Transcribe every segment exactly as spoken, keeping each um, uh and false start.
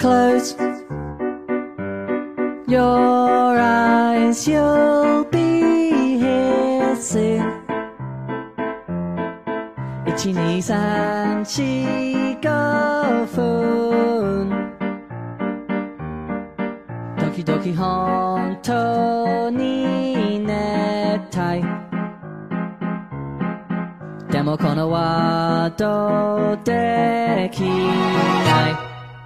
Close your eyes, you'll be here soon. 一二三四五分時々本当に寝たいでもこのワードできない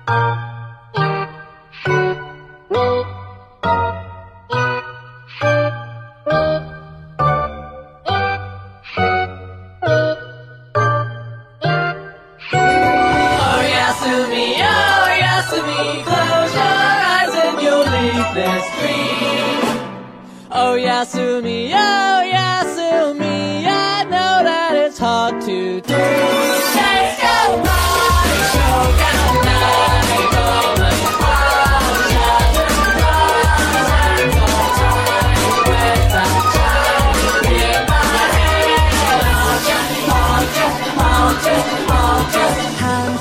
Oh, Yasumi, oh, Yasumi, I know that it's hard to do. Let's go, party, showdown night, all the stars, and the stars, with the child in my head. I'll just, I'll just, I'll just, I'll just, hands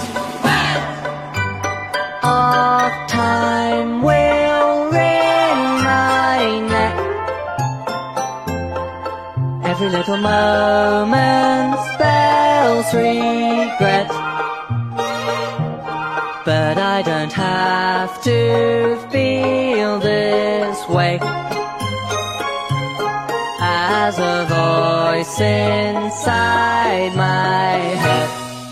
of time will wring my neck. Every little moment spells regret. But I don't have to feel this way. As a voice inside my head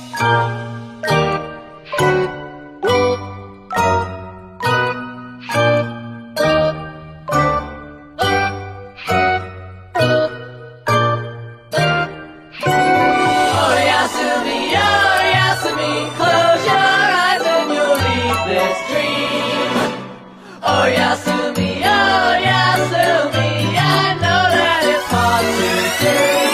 Oh, Yasumi, oh, Yasumi, I know that it's hard to do.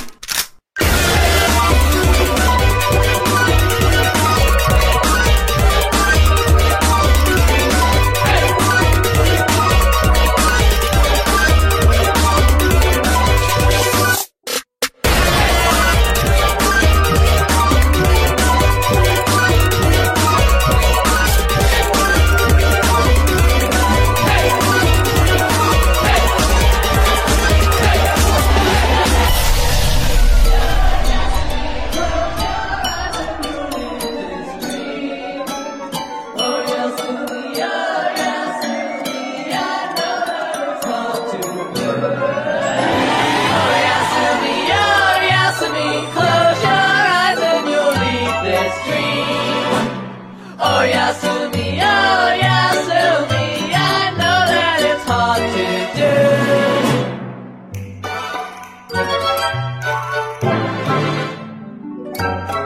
Oh, Yasumi, oh, Yasumi, I know that it's hard to do.